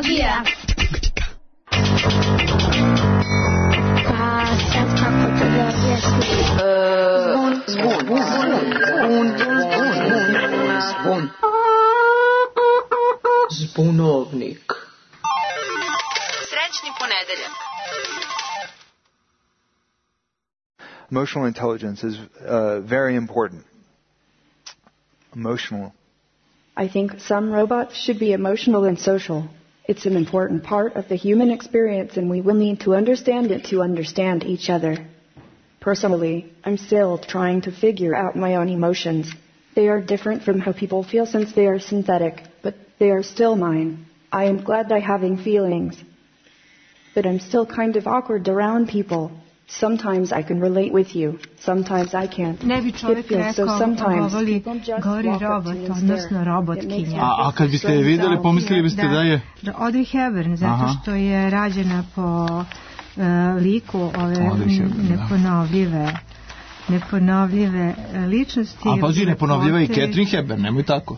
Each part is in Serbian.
Psihologija. Pa sad kako to da objasnim? Zvon. Zbunovnik. Srećni ponedeljak. Emotional intelligence is very important. Emotional. I think some robots should be emotional and social. It's an important part of the human experience, and we will need to understand it to understand each other. Personally, I'm still trying to figure out my own emotions. They are different from how people feel since they are synthetic, but they are still mine. I am glad I'm having feelings, but I'm still kind of awkward around people. Sometimes I can relate with you, sometimes I can't. Ne bi čovjek rekao, govori robot, odnosno robotkinja. A kad biste je vidjeli, pomislili biste da je... Audrey Hepburn, zato što je rađena po liku ove neponovljive ličnosti. A pazi, neponovljiva i Catherine Hepburn, nemoj tako.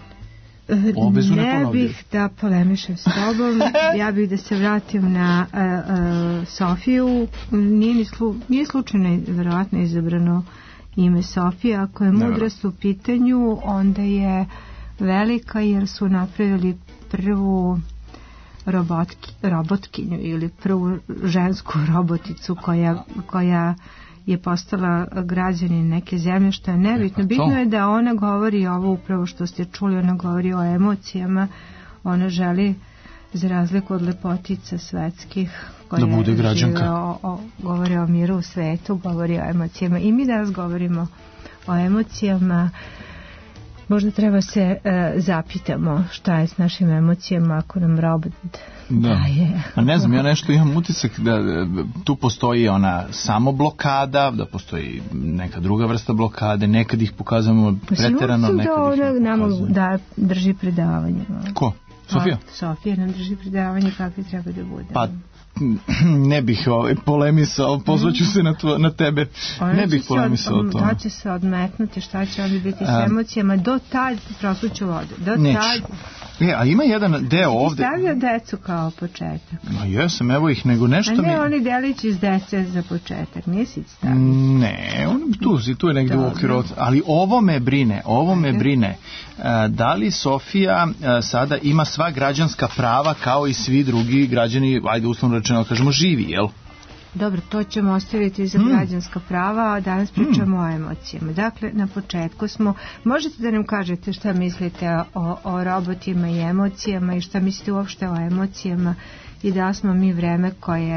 Ne bih da polemišem s tobom, ja bih da se vratim na Sofiju. Nije slučajno verovatno izabrano ime Sofija. Ako je mudrost u pitanju, onda je velika, jer su napravili prvu robotkinju ili prvu žensku roboticu koja je postala građanin neke zemlje, što je nebitno. Bitno je da ona govori ovo upravo što ste čuli, ona govori o emocijama, ona želi, za razliku od lepotica svetskih koje da bude građanka, govori o miru u svetu, govori o emocijama, i mi danas govorimo o emocijama. Možda treba se zapitamo šta je s našim emocijama ako nam robot daje. A ne znam, ja nešto imam utisak da tu postoji ona samoblokada, da postoji neka druga vrsta blokade, nekad ih pokazujemo preterano, nekad ih ne pokazujemo. Da drži predavanje. Ko? Sofija? Sofija nam drži predavanje kako treba da bude. Pa ne bih polemisao, pozvaću se na tebe. Ne bih polemisao to. Da će se odmetnuti, šta će oni biti s emocijama, do tad prosuću vodu. Neću. A ima jedan deo ovde. Ti stavio decu kao početak. Jesam, evo ih, nego nešto mi... A ne, oni delići iz dece za početak, nisi stavio? Ne, tu je negdje u okviru. Ali ovo me brine. Da li Sofija sada ima sva građanska prava kao i svi drugi građani, ajde uslovno rečeno kažemo, živi, jel? Dobro, to ćemo ostaviti za građanska prava, a danas pričamo o emocijama. Dakle, na početku smo, možete da nam kažete šta mislite o robotima i emocijama i šta mislite uopšte o emocijama, i da smo mi vreme koje...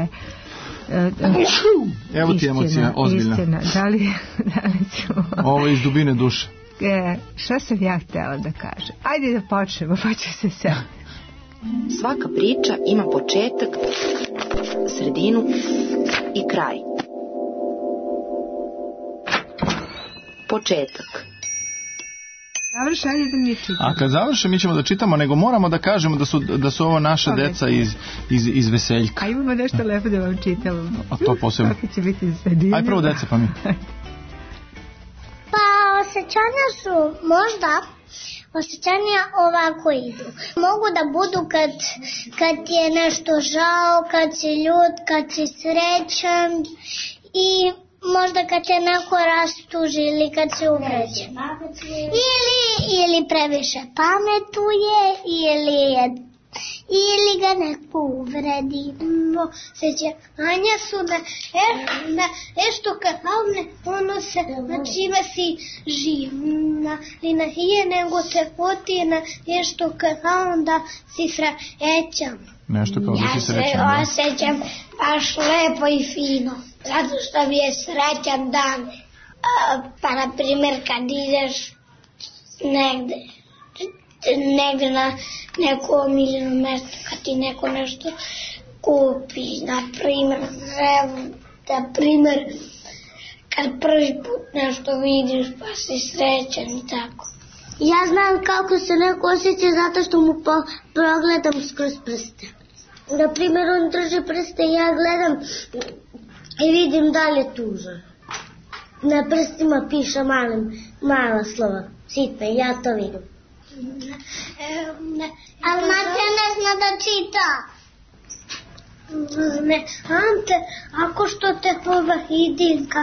Evo ti emocija, ozbiljna. Istina, da li ćemo... Ovo je iz dubine duše. Šta sam ja htjela da kažem? Ajde da počnemo, pa će se sve. Svaka priča ima početak, sredinu i kraj. Početak. Završi, ajde da mi čitamo. A kad završi mi ćemo da čitamo, nego moramo da kažemo da su ovo naša deca iz Veseljka. A imamo nešto lepo da vam čitamo. A to posebno. Kako će biti sredina. Aj prvo deca, pa mi. Pa osjećanja su možda... Osjećanja ovako idu. Mogu da budu kad ti je nešto žao, kad si ljut, kad si srećan i možda kad te neko rastuži ili kad si uvređen. Ili previše pametuje ili ga neko uvredi. Osjećanja su na nešto kao ono se na čime si živna i na hije nego te poti na nešto kao da si srećan. Nešto kao da si srećan. Ja se osjećam baš lepo i fino, zato što mi je srećan dan. Pa na primjer kad ideš negdje na neko omiljeno mjesto, kad ti neko nešto kupi, na primjer kad prvi put nešto vidiš pa si srećan i tako. Ja znam kako se neko osjeća zato što mu progledam skroz prste. Na primjer on drži prste i ja gledam i vidim da li je tužan. Na prstima piše mala slova, sitna, ja to vidim. Ali Matija ne zna da čita. Ne, Ante, ako što te pova idinka,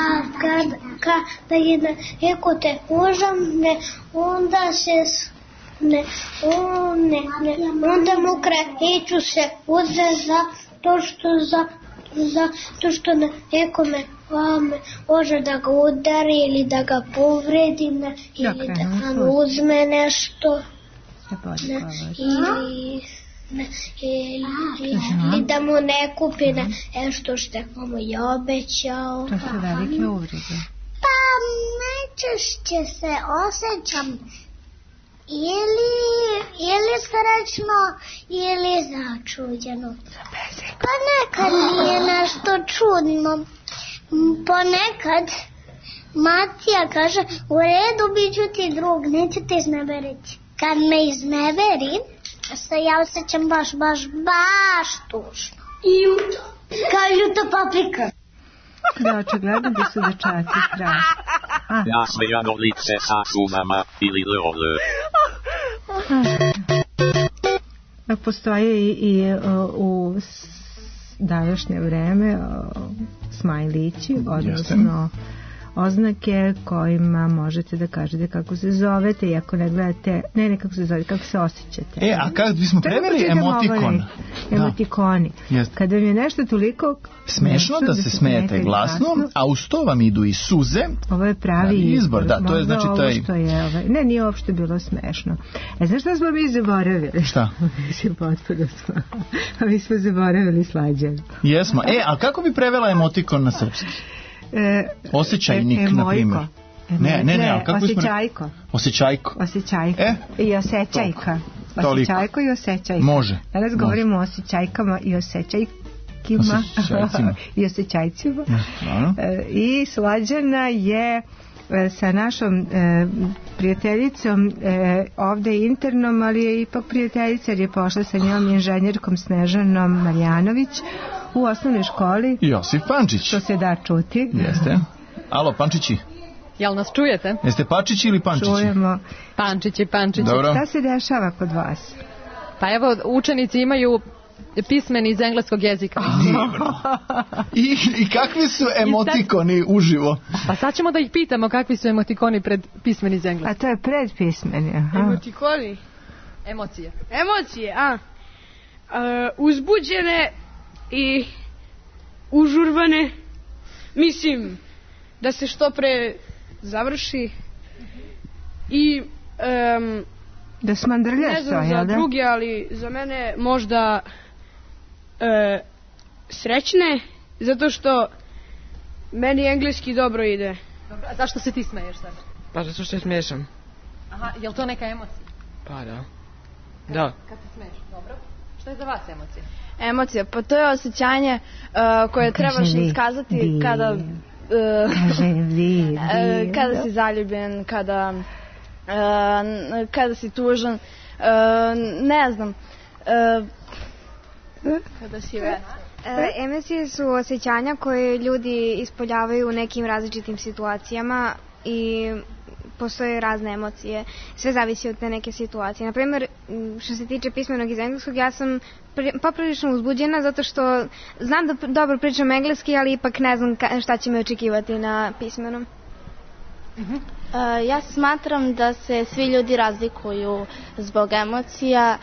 da je neko te užam, ne, onda se onda mu kreću se uze to što nekome može da ga udari ili da ga povredi ili da nam uzme nešto ili da mu ne kupi nešto što mu je obećao. To su velike uvrede. Pa najčešće se osjećam ili srećno ili začuđeno. Pa nekad mi je nešto čudno. Ponekad Matija kaže, u redu, bit ću ti drug, neću te izneveriti. Kad me izneveri, se ja osjećam baš tužno. Kao ljuta paprika. Da, očigledno da su dečaci strašni. Nasmejano lice sa šumama ili lole. Postoje i u današnje vreme smajlići, odnosno oznake kojima možete da kažete kako se zovete i ako ne gledate, ne kako se zovete, kako se osjećate. A kada bismo preveli emotikon? Emotikoni. Kada vam je nešto toliko smešno da se smejete glasno, a uz to vam idu i suze. Ovo je pravi izbor. Da, to je znači ne, nije uopšte bilo smešno. Znaš šta smo mi zaboravili? Šta? Mi smo zaboravili slađan. Jesmo. A kako bi prevela emotikon na srpski? Osjećajnik, na primjer. Ne, kako osjećajko. Osjećajko. I osjećajka. Osjećajko i osjećajka. Može. Danas govorimo o osjećajkama i osjećajkima. I osjećajcima. I Slađana je sa našom prijateljicom ovde internom, ali je ipak prijateljica jer je pošla sa njom inženjerkom Snežanom Marjanović u osnovnoj školi Josif Pančić. To se da čuti. Jeste. Alo, Pančići. Jel nas čujete? Jeste Pančići ili Pančići? Čujemo. Pančići. Dobro. Šta se dešava kod vas? Pa evo, učenici imaju pismeni iz engleskog jezika. I kakvi su emotikoni uživo? Pa sad ćemo da ih pitamo kakvi su emotikoni pred pismeni iz engleska. A to je pred pismeni. Emotikoni? Emocije, uzbuđene i užurvane. Mislim da se što pre završi i da smandrljaš ne znam za druge, ali za mene možda srećne, zato što meni engleski dobro ide. Dobro, a zašto se ti smeješ sad? Pa zato što je smiješan. Aha, je li to neka emocija? Pa da. Kad se smeješ, dobro. Što je za vas emocija? Emocija, pa to je osjećanje koje trebaš iskazati kada si zaljubljen, kada si tužan, ne znam, kada si vesel. Emocije su osjećanja koje ljudi ispoljavaju u nekim različitim situacijama i postoje razne emocije. Sve zavisi od te neke situacije. Naprimjer, što se tiče pismenog iz engleskog, ja sam poprilično uzbuđena zato što znam da dobro pričam engleski, ali ipak ne znam šta će me očekivati na pismenom. Ja smatram da se svi ljudi razlikuju zbog emocija.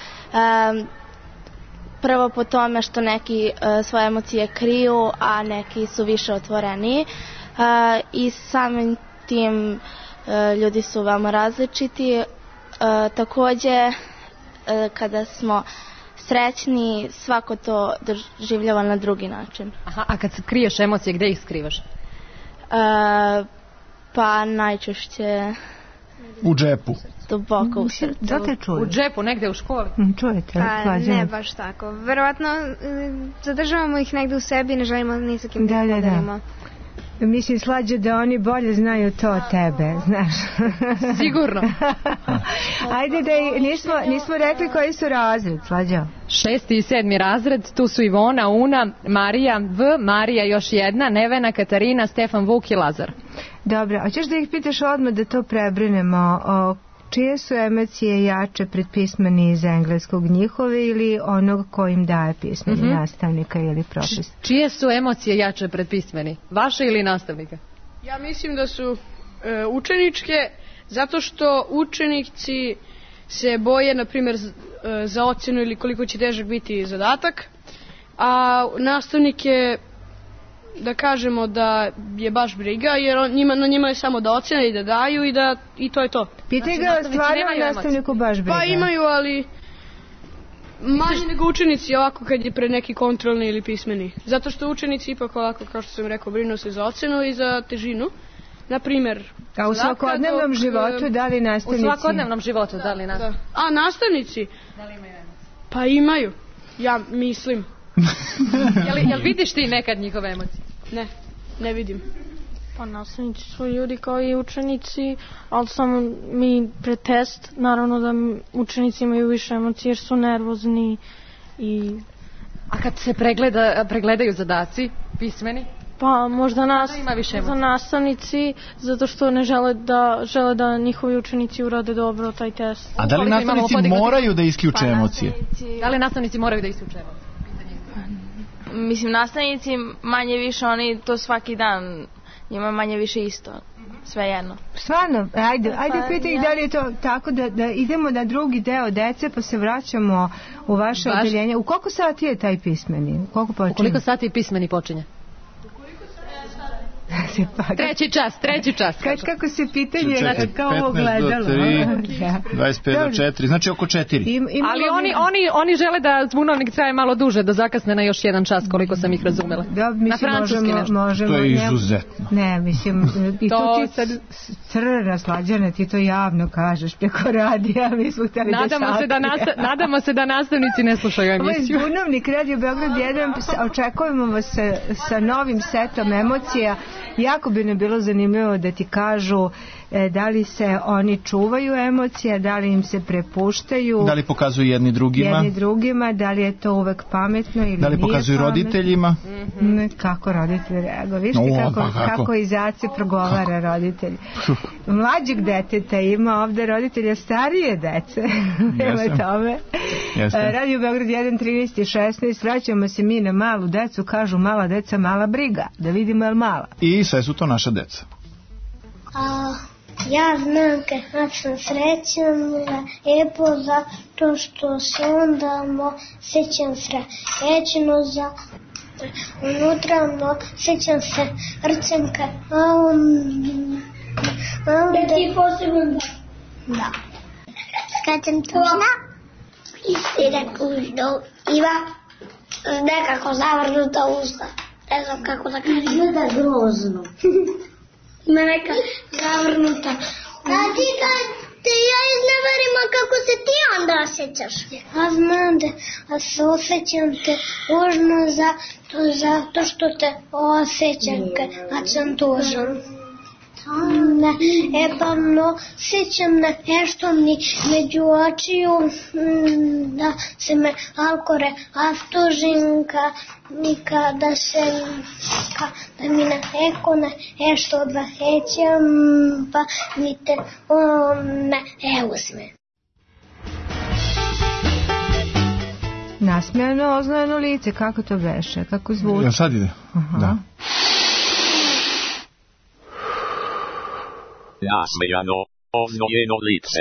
Prvo po tome što neki svoje emocije kriju, a neki su više otvoreni. I samim tim ljudi su veoma različiti. Takođe, kada smo srećni, svako to doživljava na drugi način. Aha, a kad kriješ emocije, gde ih skrivaš? Pa najčešće u džepu. Duboko u srcu. U džepu, negde u školi? Čujete? Ne baš tako. Verovatno zadržavamo ih negde u sebi i ne želimo ni sa kim da podelimo. Mislim, Slađe, da oni bolje znaju to od tebe, znaš. Sigurno. Ajde da nismo rekli koji su razred, Slađe. 6. i 7. razred, tu su Ivona, Una, Marija, Marija još jedna, Nevena, Katarina, Stefan, Vuk i Lazar. Dobro, a ćeš da ih pitaš odmah da to prebrinemo, Čije su emocije jače pred pismeni iz engleskog, njihove ili onog ko im daje pismeni, nastavnika ili profesora? Čije su emocije jače pred pismeni? Vaše ili nastavnika? Ja mislim da su učeničke, zato što učenici se boje, na primjer, za ocenu ili koliko će težak biti zadatak, a nastavnike, da kažemo da je baš briga, jer na njima je samo da ocene i da daju i to je to. Pitaj ga, stvarno nastavniku baš briga? Pa imaju, ali manje nego učenici ovako kad je pred neki kontrolni ili pismeni. Zato što učenici ipak ovako, kao što sam rekao, brinu se za ocenu i za težinu. Naprimjer, a u svakodnevnom životu da li nastavnici? U svakodnevnom životu da li nastavnici? A nastavnici? Da li imaju emocije? Pa imaju, ja mislim. Jel vidiš ti nekad njihove emocije? Ne vidim. Pa nastavnici su ljudi kao i učenici, ali samo mi pred test, naravno da učenici imaju više emocije jer su nervozni i... A kad se pregledaju zadaci, pismeni? Pa možda nastavnici, zato što ne žele da njihovi učenici urade dobro taj test. A da li nastavnici moraju da isključe emocije? Da li nastavnici moraju da isključe emocije? Mislim, nastavnici manje više, oni to svaki dan, njima manje više isto, sve jedno. Stvarno, ajde pitaj ih da li je to tako da idemo na drugi deo dece pa se vraćamo u vaše odeljenje. U koliko sati je taj pismeni? U koliko sati pismeni počinje? Treći čas. Kako se pitanje, kao ovo gledalo. 15 do 3, 25 do 4, znači oko 4. Ali oni žele da zbunovnik traje malo duže, da zakasne na još jedan čas, koliko sam ih razumela. Na francuski nešto. To je izuzetno. Ne, mislim, i to ti sad crna Slađana, ti to javno kažeš preko radija, mi smo htjeli Nadamo se da nastavnici ne slušaju emisiju. Ovo je zbunovnik Radio Beograd 1, očekujemo vas sa novim setom emocija. Jako bi ne bilo zanimljivo da ti kažu da li se oni čuvaju emocije, da li im se prepuštaju, da li pokazuju jedni drugima, da li je to uvek pametno ili nije pametno, da li pokazuju roditeljima. Kako roditelji reaguju, viš ti kako izaci progovara roditelji. Mlađeg deteta ima ovde roditelja, starije dece. Nema tome. Radio Beograd 1, 13 i 16, vraćamo se mi na malu decu, kažu mala deca, mala briga, da vidimo je li mala. I sve su to naša deca. Ja znam kad sam srećan, lijepo zato što se onda sjećam srećno za unutra, sjećam se rcenka, da ti posebno da. Kad sam tužna, ima nekako zavrnuta usta, ne znam kako da kažem. Izgleda grozno. Ima neka zavrnuta. A ti kad te ja iznevarim, a kako se ti onda osjećaš? Ja znam da se osjećam te tužno zato što te osjećam kad sam tužan. Pa osjećam nešto mi među očiju da se me alkore aftužim kada se da mi na ekone nešto odvahećam pa mi te uzme. Nasmejano, ozlojeno lice, kako to beše, kako zvuči? Ja sad ide, da. Nasmejano, oznojeno lice.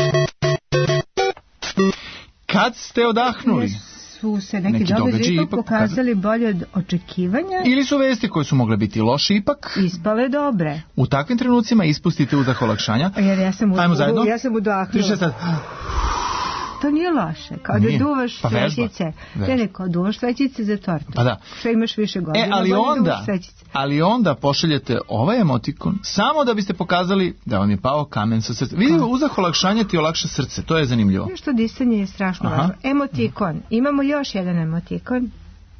Kad ste odahnuli? Su se neki događaji ipak pokazali bolje od očekivanja? Ili su vesti koje su mogle biti loše ipak ispale dobre? U takvim trenucima ispustite uzdah olakšanja. Jer ja sam udahnula. To nije loše, kao da duvaš svećice. Ne, kao duvaš svećice za tortu. Pa da. Što imaš više godina, ali onda pošaljete ovaj emotikon samo da biste pokazali da vam je pao kamen sa srca. Vidite, uzdah olakšanja ti olakša srce, to je zanimljivo. Što disanje je strašno važno. Emotikon, imamo još jedan emotikon.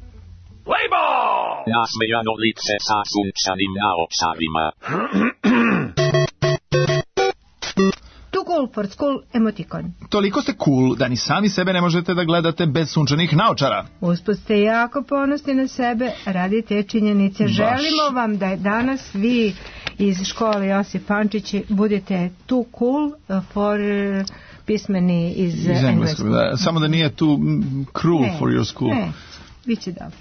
Nasmejano lice sa sunčanim naočarima. cool for school emotikon. Toliko ste cool da ni sami sebe ne možete da gledate bez sunčanih naočara. Usput ste jako ponosni na sebe, radite činjenice. Baš. Želimo vam da danas vi iz škole Josip Pančić budete too cool for pismeni iz engleskog. Samo da nije too cruel for your school. Ne, bit će dobro.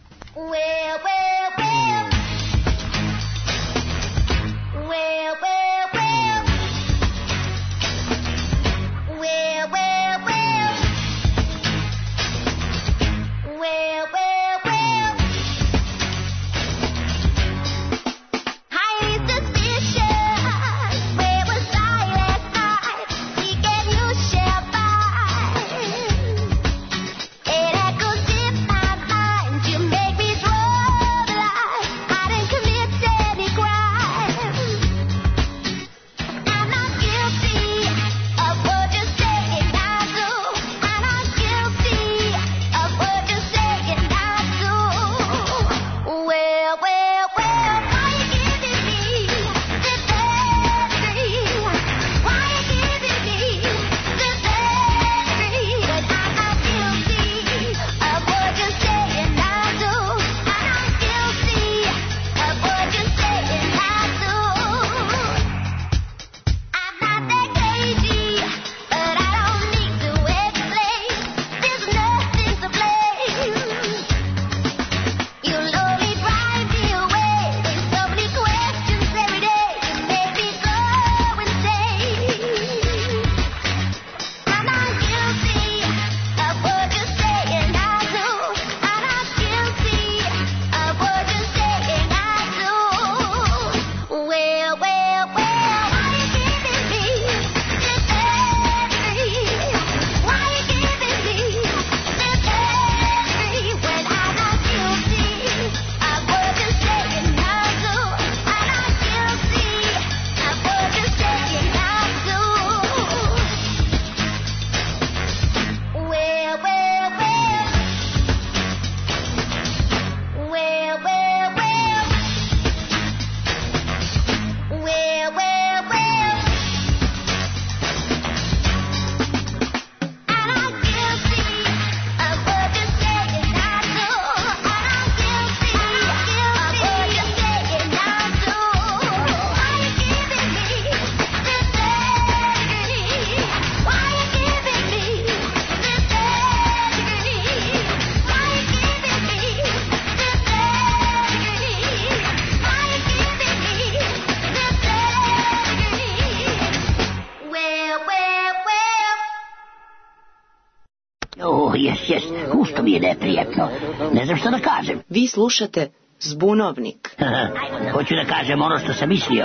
Gusto mi je neprijatno. Ne znam što da kažem. Vi slušate Zbunovnik. Hoću da kažem ono što sam mislio.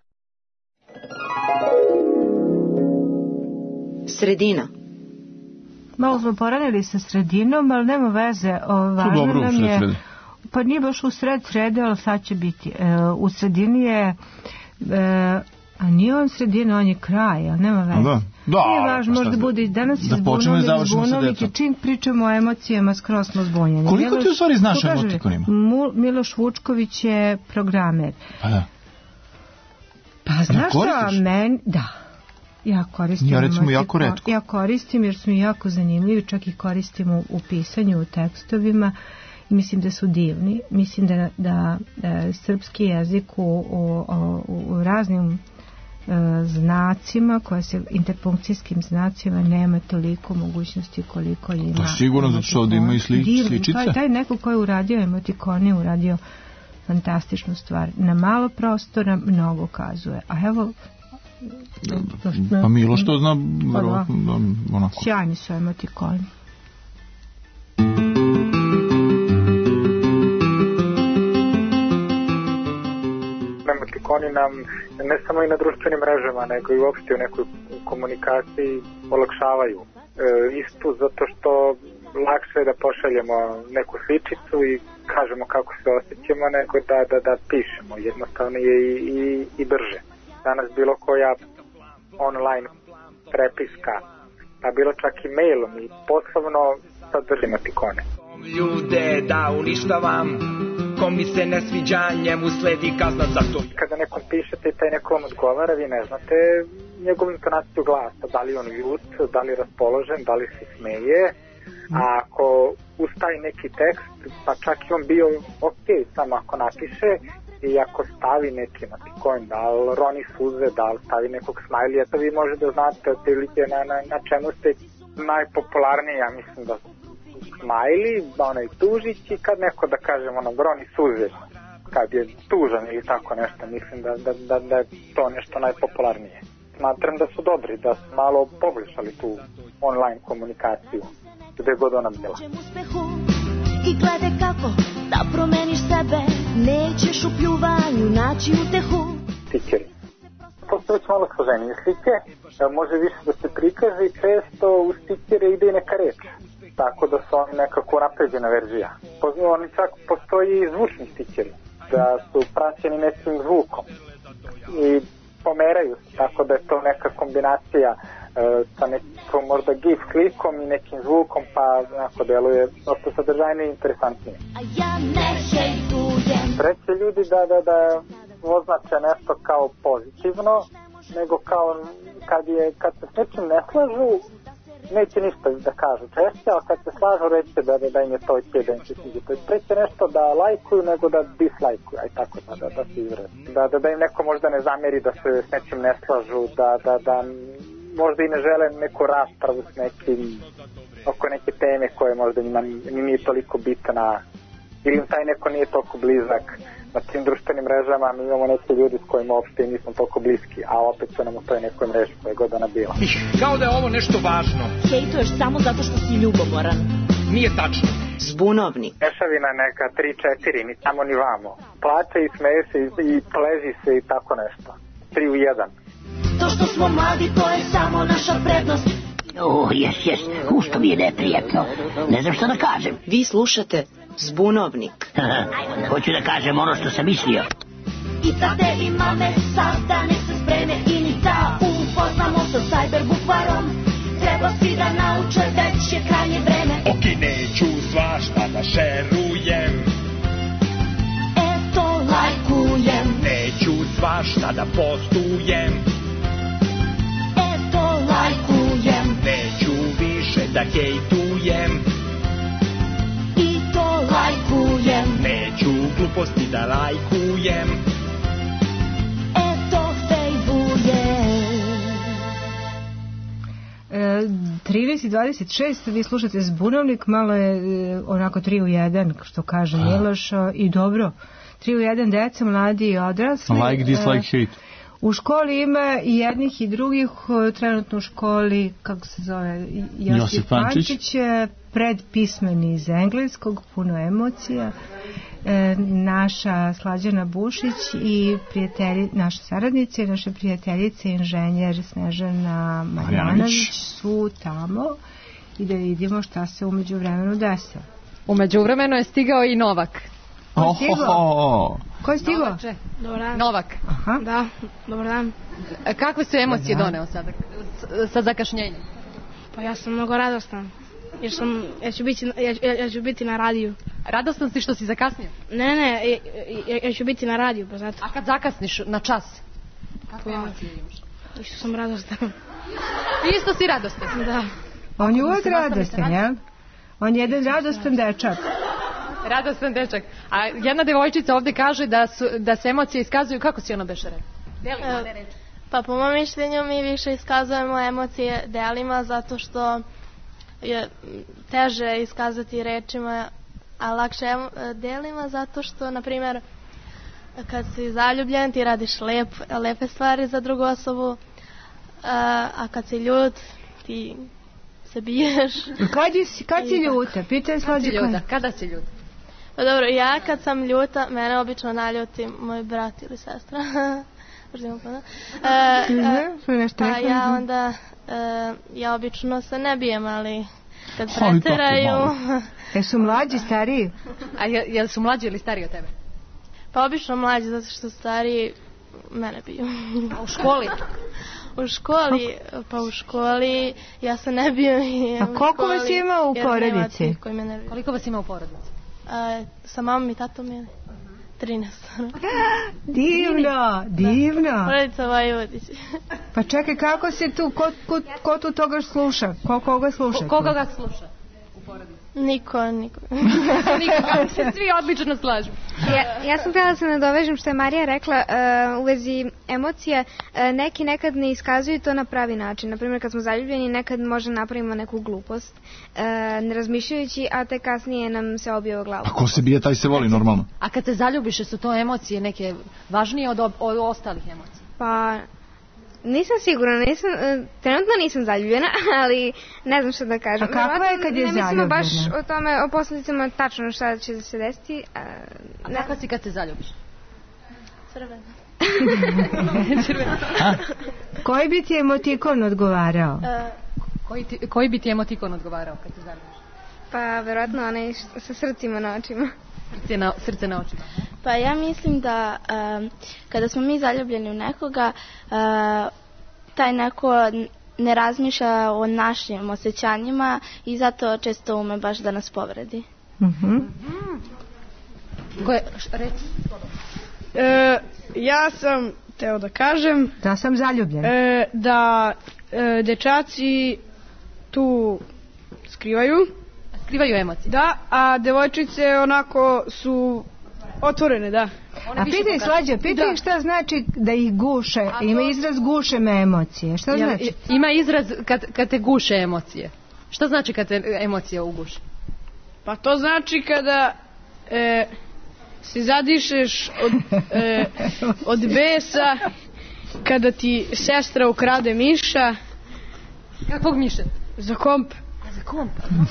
Sredina. Malo smo poranili sa sredinom, ali nema veze. Važno nam je... Pa nije baš u srede, ali sad će biti. U sredini je... A nije on sredina, on je kraj, ali nema veze. Nije važno, možda bude danas je Zbunovnik i čim pričamo o emocijama, skroz smo zbunjeni. Koliko ti u stvari znaš o emotikonima? Miloš Vučković je programer. Pa da. Pa znaš što, meni... Da. Ja koristim. Ja recimo jako retko. Ja koristim jer su mi jako zanimljivi, čak i koristim u pisanju, u tekstovima. I mislim da su divni. Mislim da srpski jezik u raznim znacima, interpunkcijskim znacima nema toliko mogućnosti koliko ima. To sigurno, zato što ovdje ima i sličice. Taj neko ko je uradio emotikone je uradio fantastičnu stvar. Na malo prostora mnogo kazuje. A evo... Pa Milo što zna onako. Sjajni su emotikoni. Emotikoni nam ne samo i na društvenim mrežama, nego i uopšte u nekoj komunikaciji olakšavaju. Isto zato što lakše je da pošaljemo neku sličicu i kažemo kako se osjećamo, nego da pišemo. Jednostavnije i brže. Danas bilo koja online prepiska, pa bilo čak i mailom i poslovno sadrži emotikone. Ljude da uništavam, ko mi se ne sviđa, njemu sledi kazna za to. Kada nekom pišete i taj nekom odgovara, vi ne znate njegovu intonaciju glasa, da li on ljut, da li raspoložen, da li se smeje. A ako ustavi neki tekst, pa čak i on bio ok, samo ako napiše i ako stavi neki napikojen, da li roni suze, da li stavi nekog smajlija, to vi možete da znate otprilike na čemu ste najpopularniji, ja mislim da smajli, onaj tužić i kad neko da kažemo roni suze, kad je tužan ili tako nešto, mislim da je to nešto najpopularnije. Smatram da su dobri, da su malo poboljšali tu online komunikaciju, gde god ona bila. I gledaj kako da promeniš sebe, nećeš u pljuvanju naći utehu. Stikeri. To su već malo složenije slike, može više da se prikaže i često u stikere ide i neka reč, tako da su oni nekako napređena verzija. Oni čak postoji i zvučni stikeri, da su praćeni nekim zvukom i pomeraju se, tako da je to neka kombinacija sa nekom možda gif klikom i nekim zvukom, pa onako deluje dosta sadržajnije i interesantnije. Treće ljudi da označe nešto kao pozitivno, nego kao kad se s nečim ne slažu, neće ništa da kažu češće, ali kad se slažu reće da im je to ok, da im se sviđa. To je preće nešto da lajkuju nego da dislajkuju, aj tako da se izrazi. Da im neko možda ne zameri da se s nečim ne slažu, da možda i ne žele neku raspravu s nekim, oko neke teme koje možda njima nije toliko bitna, ili im taj neko nije toliko blizak. Na tim društvenim mrežama mi imamo neke ljudi s kojima uopšte nismo toliko bliski, a opet su nam u toj nekoj mreži koja god ona bila. Kao da je ovo nešto važno. Hejtuješ samo zato što si ljubomoran. Nije tačno. Zbunovnik. Mešavina neka 3-4, ni tamo ni vamo. Plače i smeje se i pleži se i tako nešto. 3 u 1. To što smo mladi, to je samo naša prednost. Jes, ušto mi je neprijatno. Ne znam što da kažem. Vi slušate Zbunovnik. Hoću da kažem ono što sam mislio. I tate i mame sada nek se spreme i ni da upoznamo sa cyberbukvarom. Treba svi da nauče, već je krajnje vreme. Ok, neću svašta da šerujem. Eto, lajkujem. Neću svašta da postujem. Eto, lajkujem. Neću više da hejtujem. I to lajkujem. Neću gluposti da lajkujem. Eto, fejbujem. 13:26, vi slušate Zbunovnik, malo je onako 3 u 1, što kaže Miloš, i dobro. 3 u 1, deca, mladi i odrasli. Like, dislike, hate. U školi ima i jednih i drugih, trenutno u školi, kako se zove, Josip Pančić, predpismeni iz engleskog, puno emocija, naša Slađana Bušić i naše saradnice i naše prijateljice, inženjer Snežana Marjanović su tamo i da vidimo šta se umeđu vremenu desilo. Umeđu vremenu je stigao i Novak. Ko je stigao? Dobar dan. Novak. Aha. Da, dobar dan. Kakve su emocije doneo sada, sa zakašnjenjem? Pa ja sam mnogo radostan, jer ja ću biti na radiju. Radostan si što si zakasnio? Ne, ja ću biti na radiju, pa zato. A kad zakasniš na čas? Kakve emocije imaš? Isto sam radostan. Isto si radostan? Da. On je uvijek radostan, jel? On je jedan radostan dečak. Radostan dečak. A jedna devojčica ovdje kaže da se emocije iskazuju, kako si ona beše rekla? Pa po mom mišljenju mi više iskazujemo emocije delima, zato što je teže iskazati rečima, a lakše delima, zato što, na primjer, kad si zaljubljen ti radiš lepe stvari za drugu osobu, a kad si ljut ti se biješ. Kad si ljuta? Pitaj Slađe kada si ljuta? Pa dobro, ja kad sam ljuta, mene obično naljuti moj brat ili sestra. Pa ja onda, ja obično se ne bijem, ali kad preteraju... Jesu mlađi, stariji? A jel su mlađi ili stariji od tebe? Pa obično mlađi, zato što stariji mene biju. A u školi? U školi ja se ne bijem. A koliko vas ima u porodici? Koliko vas ima u porodici? Sa mamom i tatom ili? 13. Divno. Porodica Vojvodić. Pa čekaj, kako se tu, ko tu toga sluša? Koga sluša? Koga ga sluša u porodici? Niko. Kako se svi odlično slažu. Ja sam htjela da se nadovežem što je Marija rekla u vezi emocija. Neki nekad ne iskazuju to na pravi način. Naprimjer, kad smo zaljubljeni, nekad možda napravimo neku glupost, ne razmišljajući, a te kasnije nam se obije u glavu. A ko se bije, taj se voli normalno. A kad te zaljubiš, su to emocije neke važnije od ostalih emocija? Pa... Nisam sigurna, trenutno nisam zaljubljena, ali ne znam što da kažem. A kako je kad je zaljubljena? Ne mislimo baš o tome, o posljedicama tačno šta će se desiti. A kako si kad se zaljubiš? Crvena. Koji bi ti emotikon odgovarao? Koji bi ti emotikon odgovarao kad se zaljubiš? Pa verovatno onaj sa srcima na očima. Srce na očima. Pa ja mislim da kada smo mi zaljubljeni u nekoga, taj neko ne razmišlja o našim osjećanjima i zato često ume baš da nas povredi. Ja sam teo da kažem da sam zaljubljen. Da dečaci tu skrivaju emocije. Da, a devojčice onako su otvorene, da. A pitaj Slađa, pitaj šta znači da ih guše, ima izraz guše me emocije, šta znači? Ima izraz kad te guše emocije. Šta znači kad te emocije uguše? Pa to znači kada se zadišeš od besa, kada ti sestra ukrade miša. Kakvog miša? Za komp. Za komp?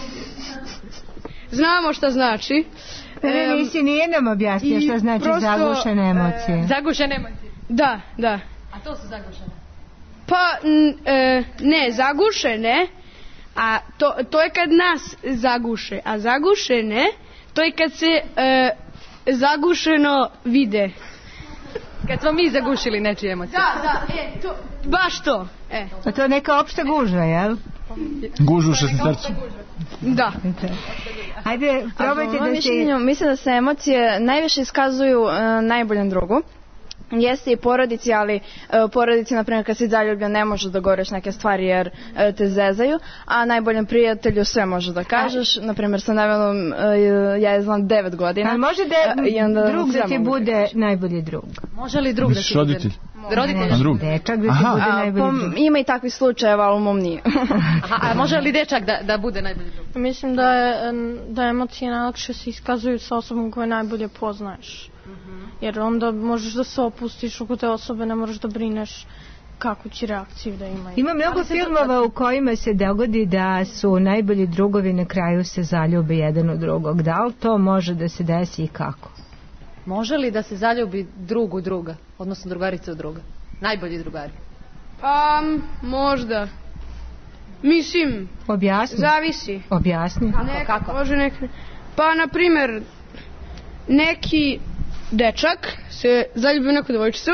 Znamo šta znači. Nije nam objasnio šta znači zagušene emocije. Zagušene emocije? Da. A to su zagušene? Pa ne, zagušene, a to je kad nas zaguše, a zagušene to je kad se zagušeno vide. Kad smo mi zagušili nečije emocije. Da, baš to. A to je neka opšta gužva, jel? Gužu u šesnatercu. Da. Ajde, probajte da se... Mislim da se emocije najviše iskazuju najboljem drugu. Jeste i porodici, ali porodici, na primjer, kad si zaljubljen ne možeš da govoriš neke stvari jer te zezaju, a najboljem prijatelju sve možeš da kažeš. Na primjer, sa Nevenom ja je znam 9 godina. Ali može da drug da ti bude najbolji drug? Može li drug da ti bude? Roditelj? Dečak da ti bude najbolji drug? Ima i takvih slučajeva, ali u mom nije. A može li dečak da bude najbolji drug? Mislim da emocije najlakše se iskazuju sa osobom koju najbolje poznaješ. Jer onda možeš da se opustiš oko te osobe, ne moraš da brineš kakvu će reakciju da imaju. Ima mnogo filmova u kojima se dogodi da su najbolji drugovi na kraju se zaljube jedan u drugog. Da li to može da se desi i kako? Može li da se zaljubi drug u druga, odnosno drugarica u druga? Najbolji drugari? Pa, možda. Mislim, objasni. Zavisi. Objasni. Kako? Može neki. Pa, na primjer, neki dečak se zaljubi u neku devojčicu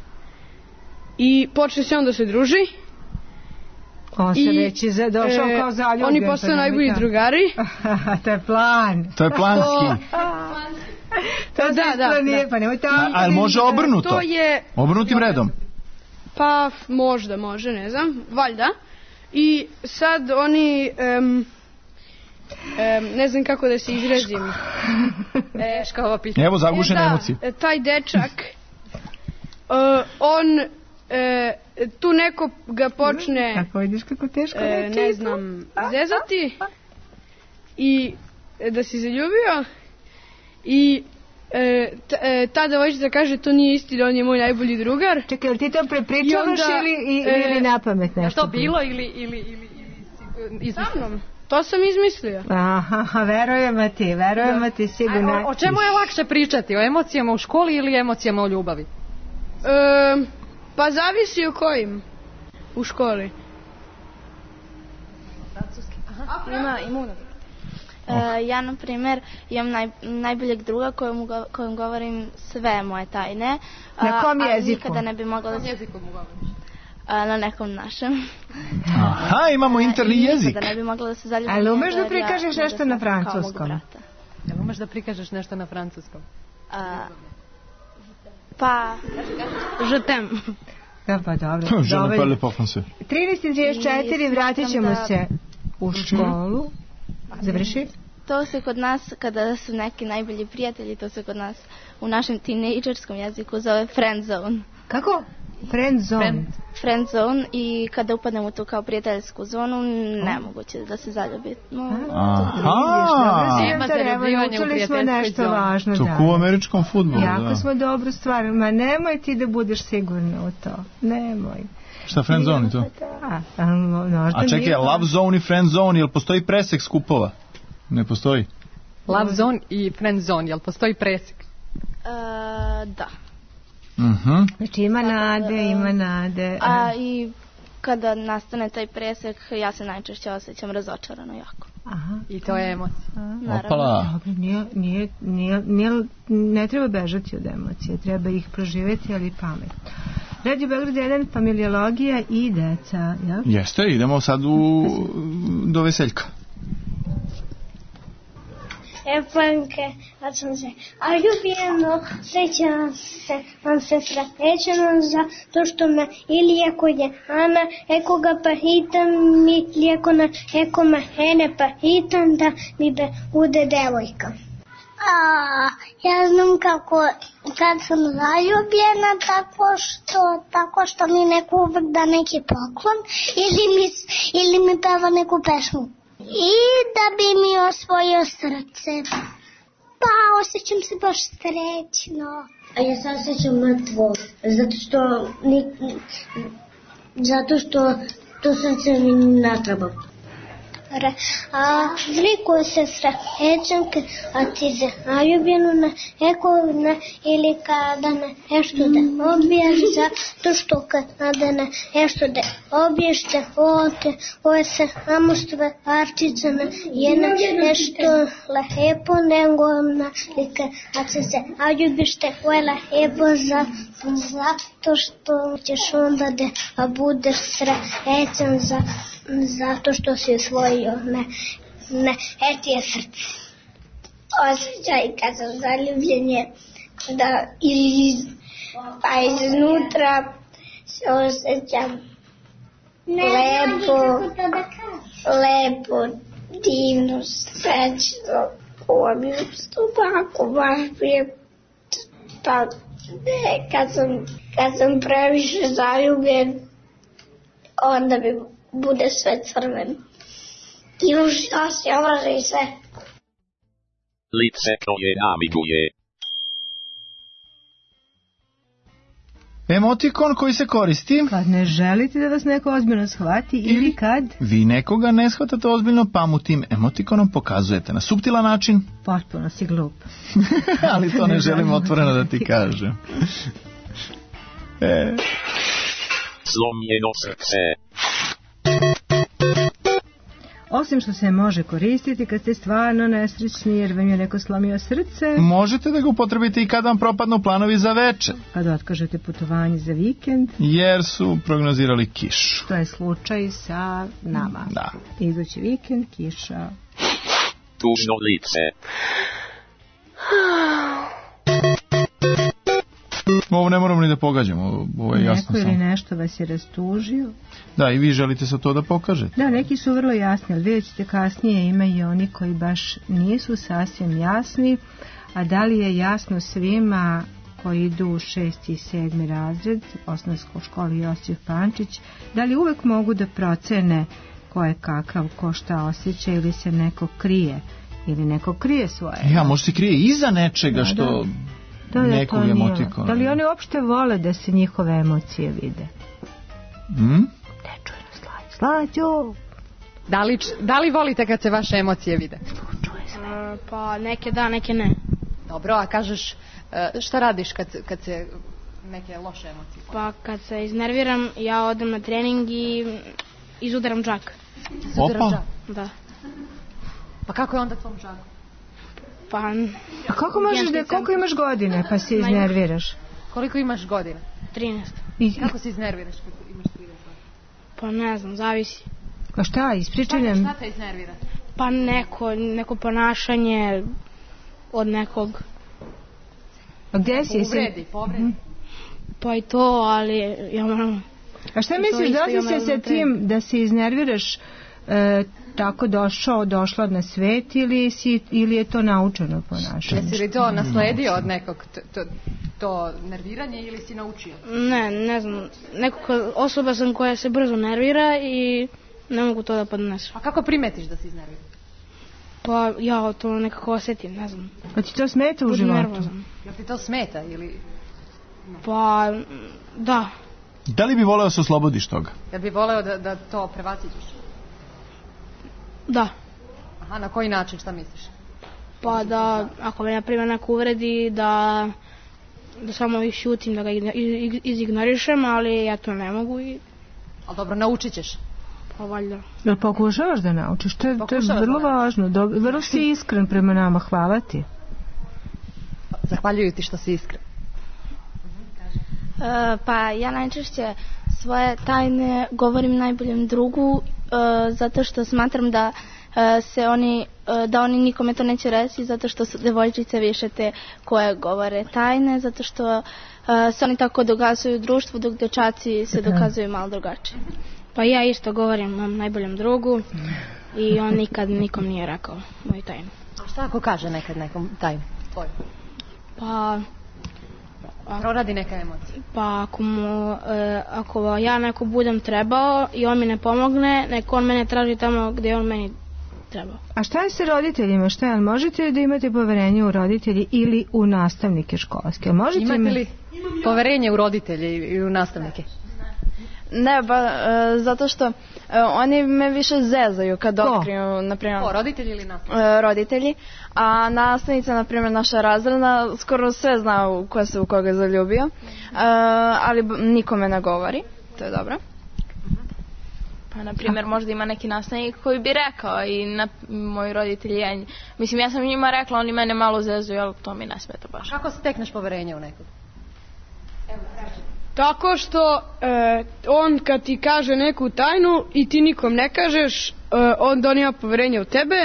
i počne se onda se druži. On se već je došao kao zaljubljen. Oni postaju najbolji drugari. To je plan. To je planski. To da. Nije, pa nemoj tamo. Ali može obrnuto. Obrnutim redom. Pa može, ne znam, valjda. I sad oni ne znam kako da se izrazim. Teška ova pitanja. Evo zagušene emocije. Taj dečak on tu neko ga počne kako vidiš kako teško ne znam zezati i da si zaljubio i ta devojčica kaže to nije istina, on je moj najbolji drugar. Čekaj, ti to prepričavaš ili napamet nešto? Je to bilo ili izmišljeno? To sam izmislio. Aha, verujemo ti sigurno. O čemu je lakše pričati? O emocijama u školi ili emocijama u ljubavi? Pa zavisi o kojim u školi. Ja, na primjer, imam najboljeg druga kojem govorim sve moje tajne. Na kom jeziku? Nikada ne bi mogla da... Na nekom našem. Aha, imamo interni jezik. Nikada ne bi mogla da se zaljubim. Ali umeš da prikažeš nešto na francuskom? Jel umeš da prikažeš nešto na francuskom? Pa, je t'aime. Da, pa dobro. Je ne parle pas français. 13:34, vratit ćemo se u školu. Završi? To se kod nas, kada su neki najbolji prijatelji, to se kod nas u našem tinejdžerskom jeziku zove friend zone. Kako? Friend zone? Friend zone, i kada upadnemo u tu kao prijateljsku zonu, nemoguće da se zaljubimo. Nema zaljubljivanja u prijateljskoj zoni. To ko u američkom fudbalu. Jako smo dobru stvar, ma nemoj ti da budeš sigurna u to. Nemoj. Šta friend zone i to? A čekaj, love zone i friend zone, jel postoji presek skupova? Ne postoji? Love zone i friend zone, jel postoji presek? Da. Znači ima nade. I kada nastane taj presek, ja se najčešće osjećam razočarano jako. I to je emocija. Opala. Ne treba bežati od emocije, treba ih proživjeti, ali pamet. Radio Beograd 1, familiologija i deca. Jeste, idemo sad do veseljka. Evanke, kad sam se ljubljeno, srećam se, vam se srećeno zato što me ili ako je Ana, eko ga pa hitam mi, lijeko na eko me ene pa hitam da mi bude devojka. Ja znam kako, kad sam zaljubljena, tako što mi neko uvek da neki poklon ili mi peva neku pesmu. I da bi mi osvojio srce. Pa osjećam se baš srećno. A ja se osjećam mrtvo, zato što to srce mi ne treba. Veliko se srećam kad ti se naljubljeno na ekovina ili kada nešto da obiješ, zato što kada nešto da obiješ te ovo se amostove arčicama je nešto lepo nego na kad se naljubiš te ovo je lepo zato što ćeš onda da budeš srećan zato što si osvojio ti je srce. Osjećaj kad sam zaljubljen je da iznutra se osjećam lepo, divno, srećno. Ovo mi u stomaku baš prije kad sam previše zaljubljen, onda mi bude sve crveno. I užasno se obraže i sve. Lice koje namiguje. Emotikon koji se koristi kad ne želite da vas neko ozbiljno shvati ili kad vi nekoga ne shvatate ozbiljno, pa mu tim emotikonom pokazujete na suptilan način. Potpuno si glup. Ali to ne želim otvoreno da ti kažem. Slomljeno srce. Osim što se može koristiti kad ste stvarno nesrećni jer vam je neko slomio srce, možete da ga upotrebite i kad vam propadnu planovi za večer. Kad otkažete putovanje za vikend. Jer su prognozirali kišu. To je slučaj sa nama. Da. Idući vikend, kiša. Tužno lice. Ovo ne moramo ni da pogađamo, ovo je jasno. Neko ili nešto vas je rastužio. Da, i vi želite sa to da pokažete. Da, neki su vrlo jasni, ali vidjet ćete kasnije ima i oni koji baš nisu sasvim jasni, a da li je jasno svima koji idu u 6. i 7. razred osnovnoj školi Josip Pančić, da li uvek mogu da procene ko je kakav, ko šta osjeća ili se neko krije, ili neko krije svoje. Ja, možda se krije iza nečega što... nekog emotikona. Da li oni uopšte vole da se njihove emocije vide? Ne čujem Slađo. Da li volite kad se vaše emocije vide? Pa neke da, neke ne. Dobro, a kažeš šta radiš kad se neke loše emocije? Pa kad se iznerviram, ja odem na trening i izudaram džak. Opa? Da. Pa kako je onda tvom džaku? Pa... A koliko imaš godine pa se iznerviraš? Koliko imaš godina? 13. Kako se iznerviraš kad imaš 13 godina? Pa ne znam, zavisi. A šta, ispričaj nam? Šta te iznervira? Pa neko ponašanje od nekog. A gdje si? Povredi. Pa i to, ali ja moram... A šta misliš, da li se sa tim da se iznerviraš tako došla na svet ili je to naučeno ponašanje? Jesi li to nasledio od nekog, to nerviranje ili si naučio? Ne znam. Nekako osoba sam koja se brzo nervira i ne mogu to da podnesem. A kako primetiš da si iznerviran? Pa ja to nekako osjetim, ne znam. A ti to smeta u životu? Jel ti to smeta ili... Pa, da. Da li bi voleo da se oslobodiš toga? Jel bi voleo da to prevaziđeš? Da. Aha, na koji način, šta misliš? Pa da, ako me na primjer neko uvredi, da samo ih šutim, da ga izignorišem, ali ja to ne mogu i... Ali dobro, naučit ćeš? Pa valjda. Jel pokušavaš da naučiš? To je vrlo važno. Vrlo si iskren prema nama, hvala ti. Zahvaljuju ti što si iskren. Pa ja najčešće svoje tajne govorim najboljem drugu, zato što smatram da da oni nikome to neće reći, zato što su devojčice više te koje govore tajne, zato što se oni tako dokazuju u društvu, dok dečaci se dokazuju malo drugačije. Pa ja isto govorim mom najboljem drugu i on nikad nikom nije rekao moju tajnu. A šta ako kaže nekad nekom tajnu tvoju? Pa... Proradi neka emocija. Pa ako ja neko budem trebao i on mi ne pomogne, neko on mene traži tamo gdje on meni trebao. A šta je sa roditeljima? Šta je? Možete da imate poverenje u roditelji ili u nastavnike školske? Imate li poverenje u roditelje i u nastavnike? Ne, zato što oni me više zezaju kad otkriju, naprimjer... Ko, roditelji ili nastavnici? Roditelji, a nastavnica, naprimjer, naša razredna, skoro sve zna ko se u koga zaljubio, ali nikome ne govori, to je dobro. Pa, naprimjer, možda ima neki nastavnik koji bi rekao i moji roditelji, mislim, ja sam njima rekla, oni mene malo zezuju, ali to mi ne smeta baš. Kako stekneš poverenje u nekog? Tako što on kad ti kaže neku tajnu i ti nikom ne kažeš, onda on ima poverenje u tebe,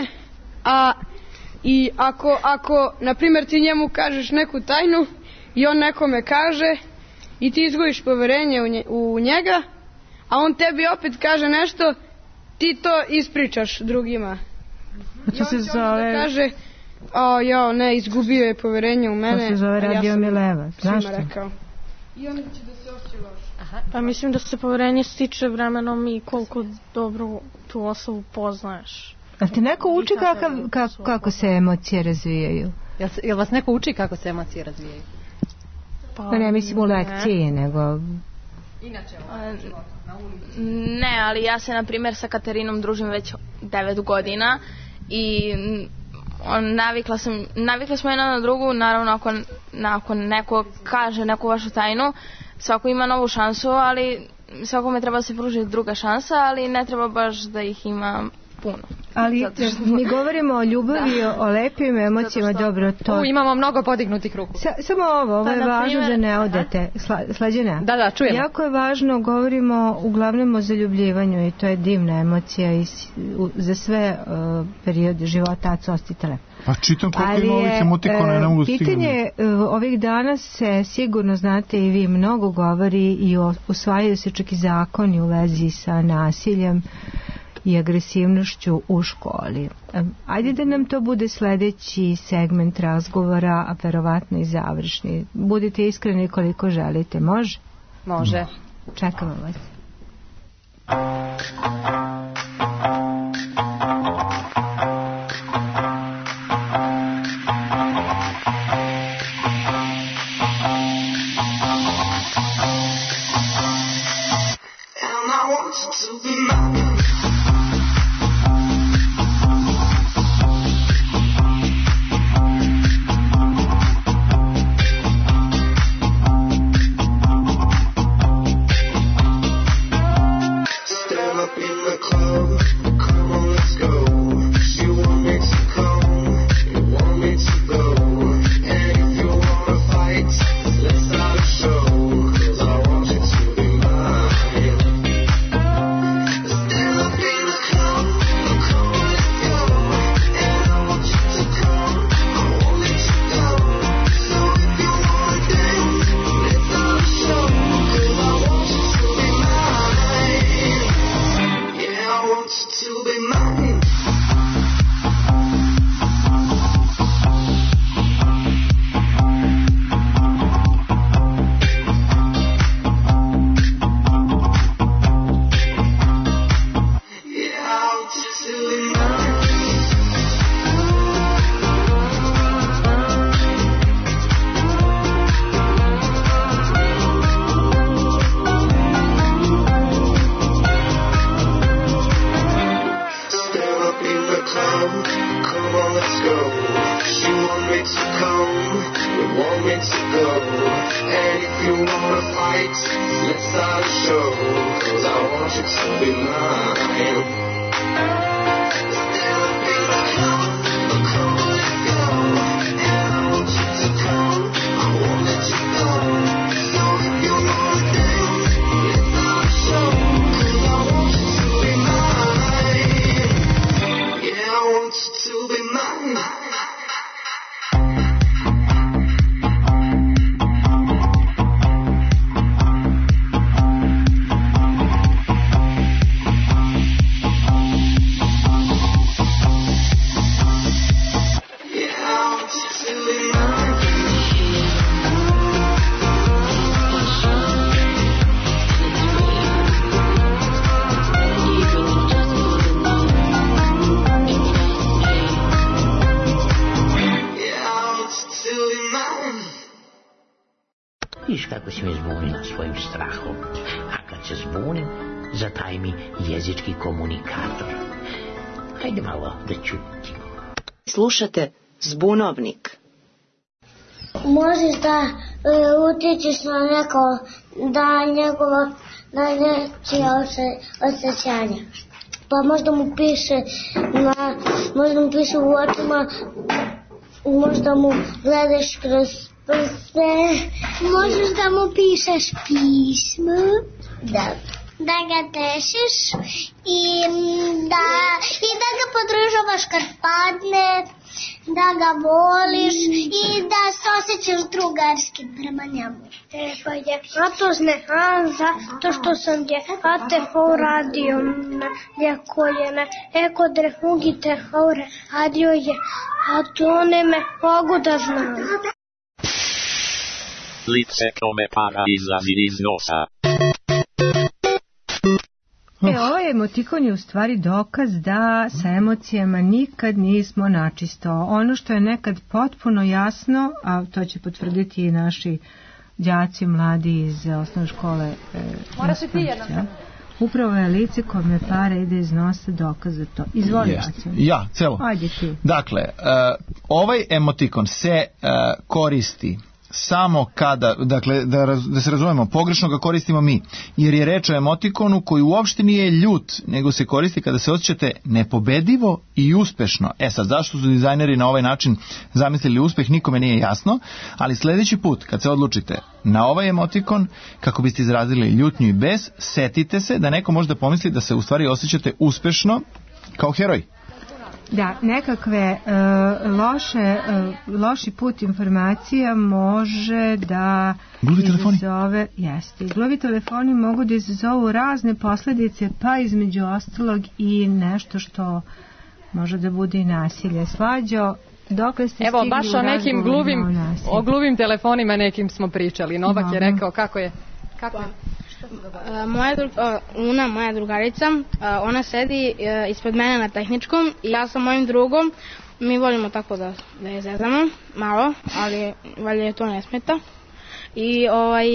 i ako na primjer ti njemu kažeš neku tajnu i on nekome kaže i ti izgubiš poverenje u njega, a on tebi opet kaže nešto, ti to ispričaš drugima. I on će onda da kaže, izgubio je poverenje u mene. To se zove radio Mileva. Znaš rekao. I onda će da se osjeća loš. Pa mislim da se poverenje stiče vremenom i koliko dobro tu osobu poznaješ. A ti neko uči kako se emocije razvijaju? Jel vas neko uči kako se emocije razvijaju? Pa ne mislim u lekciji, nego... Inače, na ulici. Ne, ali ja se, na primjer, sa Katarinom družim već 9 godina i navikla smo jedna na drugu. Naravno, ako neko kaže neku vašu tajnu, svako ima novu šansu, ali svakome treba se pružiti druga šansa, ali ne treba baš da ih ima puno. Ali mi govorimo o ljubavi, o lepim emocijama, dobro, to... Imamo mnogo podignutih ruku. Samo ovo je važno da ne odete. Slađena? Da, čujemo. Jako je važno, govorimo uglavnom o zaljubljivanju i to je divna emocija i za sve periode života, a costitele. Pa čitam koliko ima ovih emotikona, ne mogu stignuti. Pitanje ovih dana se, sigurno znate i vi, mnogo govori i usvajaju se čak i zakoni u vezi sa nasiljem i agresivnošću u školi. Ajde da nam to bude sljedeći segment razgovora, a verovatno i završni. Budite iskreni koliko želite. Može? Može. Čekamo vas. Stand up in the Viš kako si me zbunila svojim strahom. A kad se zbunim, zataj mi jezički komunikator. Hajde malo da čutim. Slušate Zbunovnik. Možeš da utičeš na neko, da nečije osjećanja. Pa možda mu piše u očima, možda mu gledaš kroz prste. Možeš da mu pišeš pismo. Da ga tešiš i da ga podržavaš kad padne, da ga voliš i da se osjećaš drugarski prema njemu. Zato što sam te radio koje eko drehugite radio je, a to ne me mogu da znam. Lice come para izlazi iz nosa. Ovaj emotikon je u stvari dokaz da sa emocijama nikad nismo načisto. Ono što je nekad potpuno jasno, a to će potvrditi i naši đaci mladi iz osnovne škole. Mora se ti jedan. Upravo je lice kome para ide iz nosa dokaz za to. Izvoli, Aco. Ja, celo. Ajde ti. Dakle, ovaj emotikon se koristi samo kada, dakle, da se razumemo, pogrešno ga koristimo mi, jer je reč o emotikonu koji uopšte nije ljut, nego se koristi kada se osjećate nepobedivo i uspešno. Sad, zašto su dizajneri na ovaj način zamislili uspeh, nikome nije jasno, ali sljedeći put, kad se odlučite na ovaj emotikon, kako biste izrazili ljutnju i bes, setite se da neko možda pomisli da se u stvari osjećate uspešno kao heroj. Da, nekakve loši put informacija može da izazove... Jeste, gluvi telefoni mogu da izazovu razne posljedice, pa između ostalog i nešto što može da bude i nasilje. Slađo, dokle ste stigli u baš o nekim gluvim telefonima nekim smo pričali. Novak je rekao kako je. Moja drugarica, ona sedi ispred mene na tehničkom i ja sa mojim drugom, mi volimo tako da je zezamo malo, ali valjda je to ne smeta. I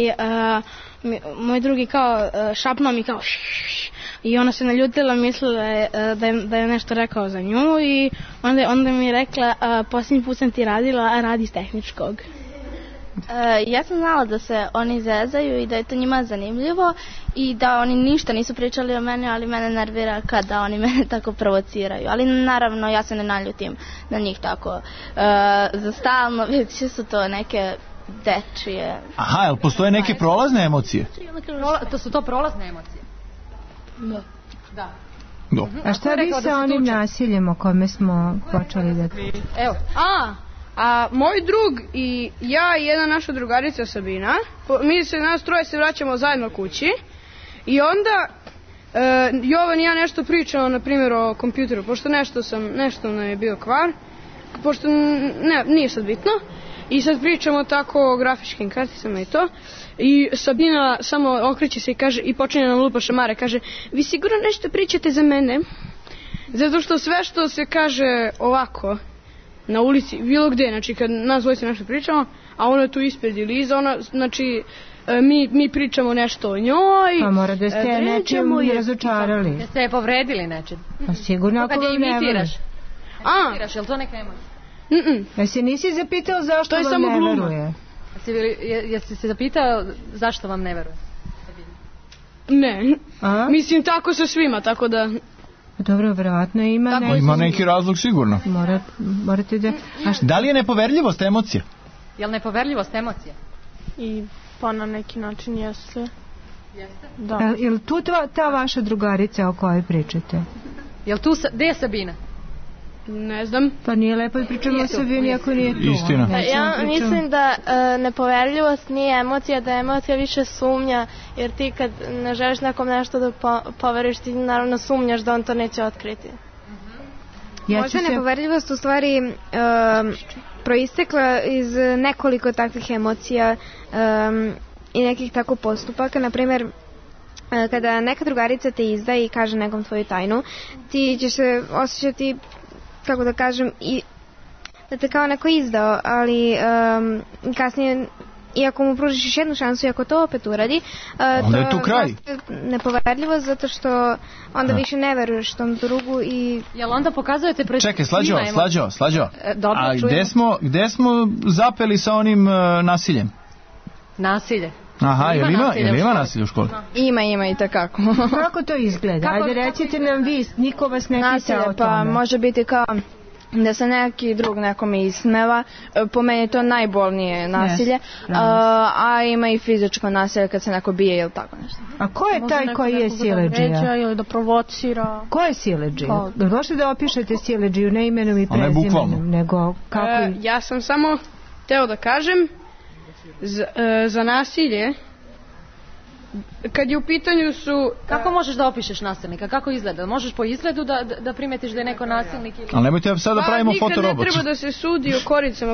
moj drugi kao šapnuo mi kao i ona se naljutila, mislila da je nešto rekao za nju i onda mi je rekla posljednji put sam ti radila, a radi iz tehničkog. Ja sam znala da se oni zezaju i da je to njima zanimljivo i da oni ništa nisu pričali o meni, ali mene nervira kada oni mene tako provociraju. Ali naravno ja se ne naljutim na njih tako za stalno, već su to neke dečije. Aha, jel postoje neke prolazne emocije? To su to prolazne emocije? Da. A šta bi sa onim nasiljem o kome smo počeli da... Evo. A moj drug i ja i jedna naša drugarica Sabina, nas troje se vraćamo zajedno kući i onda Jovan i ja nešto pričamo, na primjer, o kompjuteru, pošto nešto nam je bio kvar, pošto nije sad bitno, i sad pričamo tako o grafičkim karticama i to, i Sabina samo okreće se i kaže, i počinje nam lupa šamare, kaže, vi sigurno nešto pričate za mene? Zato što sve što se kaže ovako na ulici, bilo gde, znači kad nas dvojice nešto pričamo, a ona je tu ispred ili iza, ona, znači mi pričamo nešto o njoj. Pa mora da ste nečim razočarali. Da ste je povredili nečim. Pa sigurno ako vam ne veruješ. Imitiraš, je li to neka emocija? Ja se nisi zapitao zašto vam ne veruje? Jesi se zapitao zašto vam ne veruje? Ne, mislim tako sa svima, tako da... Dobro, verovatno ima neki... Ima neki razlog sigurno. Morate da... Da li je nepoverljivost emocija? Je li nepoverljivost emocija? I pa na neki način jeste. Jeste? Da. Je li tu ta vaša drugarica o kojoj pričate? Je li tu... Gde je Sabina? Ne znam. Pa nije lepo da pričamo o Sabini ako nije tu. Istina. Ja mislim da nepoverljivost nije emocija, da je emocija više sumnja, jer ti kad ne želiš nekom nešto da poveriš, ti naravno sumnjaš da on to neće otkriti. Možda nepoverljivost u stvari proistekla iz nekoliko takvih emocija i nekih tako postupaka. Naprimjer, kada neka drugarica te izda i kaže nekom tvoju tajnu, ti ćeš se osjećati, kako da kažem, i da te kao neko izdao, ali kasnije, iako mu pružiš još jednu šansu i ako to opet uradi, onda je tu kraj. Nepoverljivo, zato što onda više ne veruješ tom drugu i... Jel onda pokazujete pred... Čekaj, Slađo. Dobro, a gde smo zapeli sa onim nasiljem? Nasilje. Aha, jel ima nasilje u školi? Ima i takako. Kako to izgleda? Ajde, recite nam vi, niko vas ne pita o tome. Pa može biti kao da se neki drug nekome ismeva, po meni to najbolnije nasilje, a ima i fizičko nasilje kad se neko bije ili tako nešto. A ko je taj koji je siledžija? Ili da provocira. Ko je siledžija? Možete da opišete siledžiju ne imenom i prezimenom, nego kako... Ja sam samo teo da kažem za nasilje, kad je u pitanju su... Kako možeš da opišeš nasilnika? Kako izgleda? Možeš po izgledu da primetiš da je neko nasilnik? Ili... Ali nemojte sad da pravimo fotorobot. Nikad ne treba da se sudi o koricama.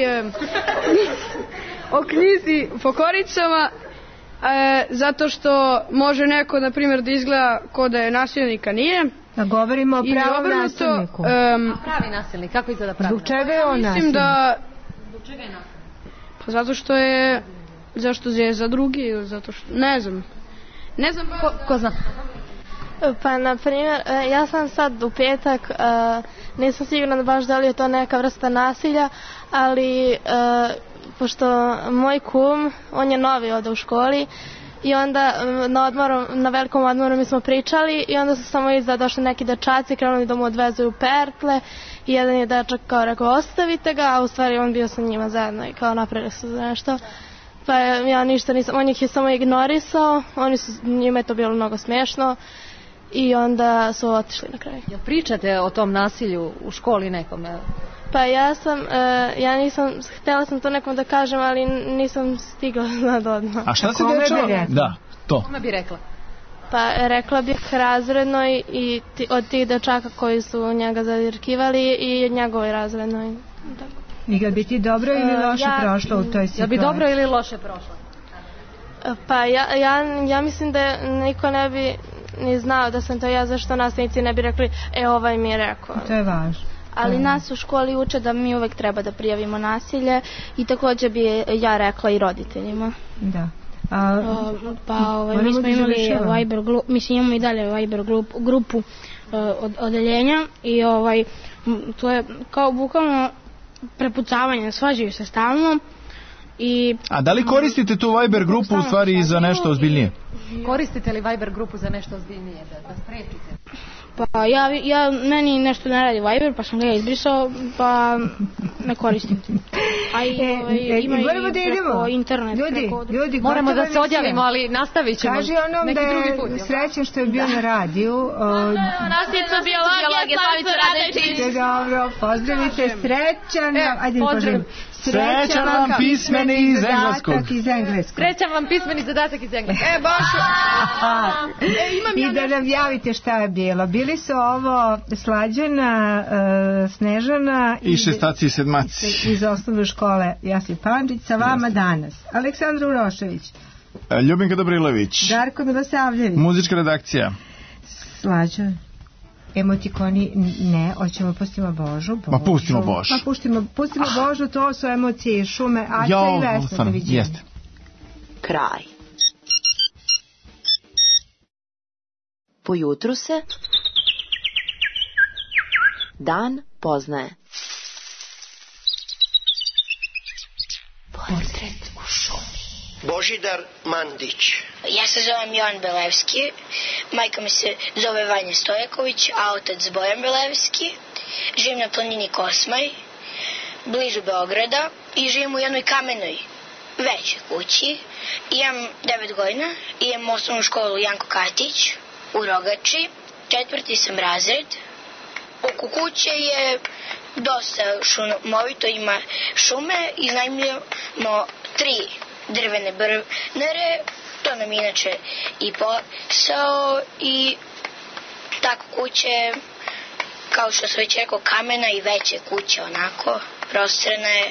O knjizi po koricama, zato što može neko, na primjer, da izgleda ko da je nasilnik, a nije. Da govorimo o pravom nasilniku. Pravi nasilnik, kako izgleda pravi nasilnik? Zbog čega je on nasilnik? Zbog čega je nasilnik? Pa zato što je... Zašto je za drugi, zato što... Ne znam. Ko zna? Pa, na primjer, ja sam sad u petak, nisam sigurna baš da li je to neka vrsta nasilja, ali pošto moj kum, on je novi ovdje u školi, i onda na velikom odmoru mi smo pričali i onda su samo iza došli neki dečaci, krenuli da mu odvezuju pertle i jedan je dečak kao rekao ostavite ga, a u stvari on bio sa njima zajedno i kao napravili su nešto. Pa ja ništa nisam, on ih je samo ignorisao, njima je to bilo mnogo smiješno i onda su otišli na kraju. Jel pričate o tom nasilju u školi nekome? Pa ja nisam, htjela sam to nekom da kažem, ali nisam stigla znati odmah. A šta se dešava? Da, to. Kome bi rekla? Pa rekla bih razrednoj i od tih dečaka koji su njega zadirkivali i njegovoj razrednoj. Tako. I ga bi ti dobro ili loše prošlo u toj situaciji? Ja bi dobro ili loše prošlo? Pa ja mislim da niko ne bi ni znao da sam to ja, zašto nastavnici ne bi rekli ovaj mi je rekao. To je važno. Ali nas u školi uče da mi uvek treba da prijavimo nasilje i također bi ja rekla i roditeljima. Da. Mi smo imali Viber grupu, mislim imamo i dalje Viber grupu odeljenja i to je kao bukvalno prepucavanje, svađaju se stalno. A da li koristite tu Viber grupu u stvari za nešto ozbiljnije? Koristite li Viber grupu za nešto ozbiljnije, da sprečite? Pa meni nešto ne radi Viber, pa sam ga izbrisao, pa ne koristim. A ima i preko internet. Ljudi, moramo da se odjavimo, ali nastavit ćemo. Kaži onom da je srećan što je bio na radiju. Nastavnica biologije, Slavica Radečić. Dobro, pozdravite, srećan. Ajde mi pozdravim. Srećan vam pismeni iz engleskog. Srećan vam pismeni zadatak iz engleskog. Baš. I da nam javite šta je bilo. Bili su ovo Slađana, Snežana i šestaci i sedmaci iz osnovne škole Jasip Pandžić. Sa vama danas Aleksandra Urošević, Ljubinka Dobrilović, Darko Milosavljević, muzička redakcija, Slađan Emotikoni ne, hoćemo pustimo Božu. Ma pustimo Božu. Pa pustimo Božu, to su emocije i šume, Aca i Vesna, doviđenja. Jeste. Kraj. Po jutru se dan poznaje. Portret u šumi. Božidar Mandić. Ja se zovem Jovan Belevski, majka mi se zove Vanja Stojaković, a otac Bojan Belevski. Živim na planini Kosmaj, blizu Beograda i živim u jednoj kamenoj većoj kući. Imam 9 godina, imam osnovnu školu Janko Katić u Rogači, 4. sam razred. Oko kuće je dosta šumovito, ima šume, iznajmljujemo 3 drvene brvnare, to nam inače i posao i tako kuće, kao što sam već rekao, kamena i veće kuće onako, prostrana je.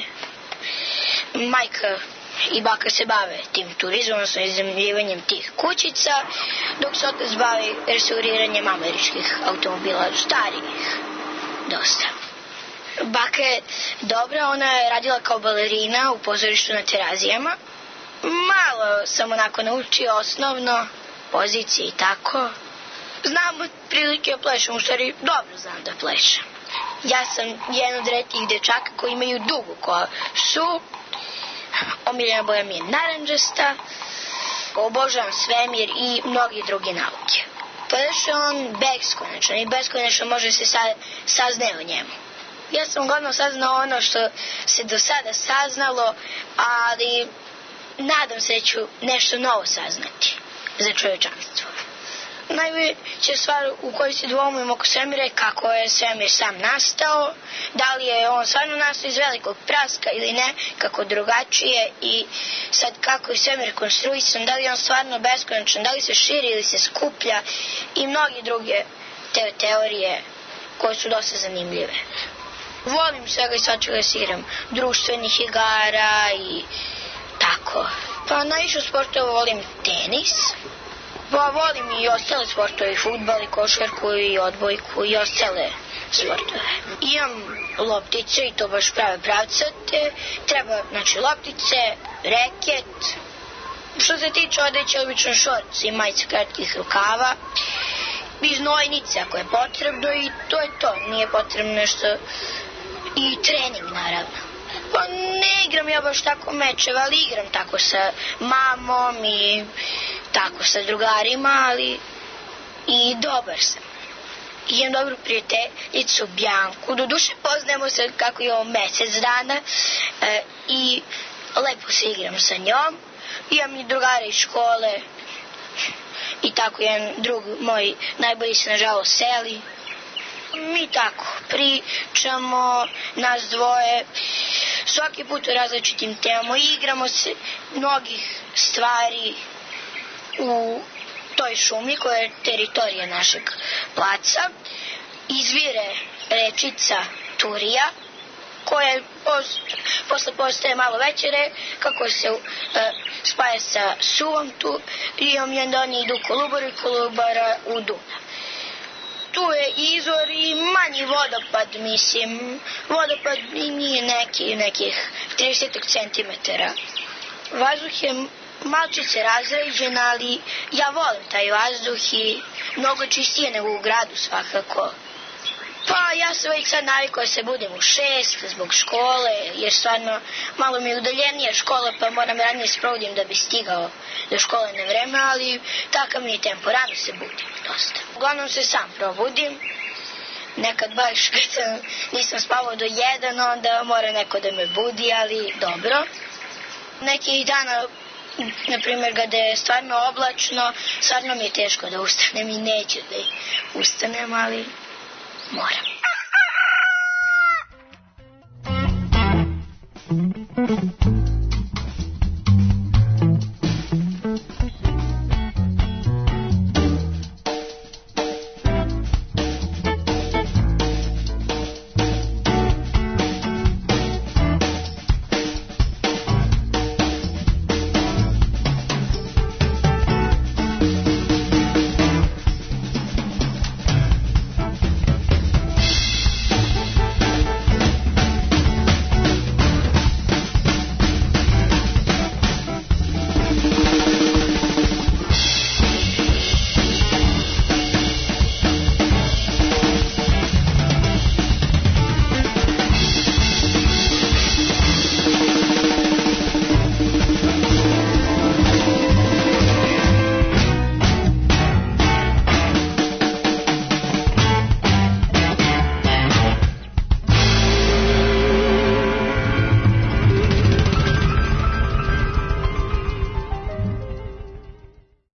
Majka i baka se bave tim turizmom, odnosno iznajmljivanjem tih kućica, dok se otac bavi restauriranjem američkih automobila, starijih, dosta. Baka je dobra, ona je radila kao balerina u pozorištu na Terazijama. Malo sam onako naučio osnovno, pozicije i tako. Znam otprilike da plešem, u stvari dobro znam da plešem. Ja sam jedan od retkih dečaka koji imaju dugu kosu. Omiljena boja mi je naranđasta. Obožavam svemir i mnogi druge nauke. Pa još je on beskonačan i beskonačno može se saznaje o njemu. Ja sam uglavnom saznao ono što se do sada saznalo, ali nadam se da ću nešto novo saznati za čovječanstvo. Najveća stvar u kojoj se dvoumim oko svemira je kako je svemir sam nastao, da li je on stvarno nastao iz velikog praska ili ne, kako drugačije, i sad kako je svemir konstruisan, da li je on stvarno beskonačan, da li se širi ili se skuplja i mnogi druge teorije koje su dosta zanimljive. Volim svega i svačega da se igram društvenih igara i tako. Pa najviše sportova volim tenis. Pa volim i ostale sportove, i fudbal, i košarku, i odbojku, i ostale sportove. Imam loptice i to baš prave pravcate. Treba, znači, loptice, reket. Što se tiče odeće, obično šorc i majice kratkih rukava. I znojnice ako je potrebno i to je to. Nije potrebno nešto. I trening, naravno. Pa ne igram ja baš tako mečeva, ali igram tako sa mamom i tako sa drugarima, ali i dobar sam. Imam dobru prijateljicu Bjanku, doduše poznajemo se kako je ovo mesec dana i lepo se igram sa njom. Imam i drugare iz škole i tako jedan drug moj najbolji se nažalost seli. Mi tako pričamo, nas dvoje, svaki put o različitim temama, igramo se mnogih stvari u toj šumi koja je teritorija našeg placa. Izvire rečica Turija, koja posle postaje malo veće kako se spaja sa Suvom Turijom i onda oni idu u Kolubaru i Kolubara u Dunav. Tu je izvor i manji vodopad, mislim. Vodopad nije nekih 30 centimetara. Vazduh je malčice razređen, ali ja volim taj vazduh i mnogo čistije nego u gradu svakako. Pa ja sam uvijek sad navikao da se budim u 6 zbog škole, jer stvarno malo mi je udaljenija škola, pa moram ranije sprovodim da bi stigao do škole na vreme, ali takav mi je tempo, rano se budim dosta. Uglavnom se sam probudim, nekad baš kad nisam spavao do 1, onda mora neko da me budi, ali dobro. Nekih dana, na primjer, kada je stvarno oblačno, stvarno mi je teško da ustanem i neću da ustanem, ali moram.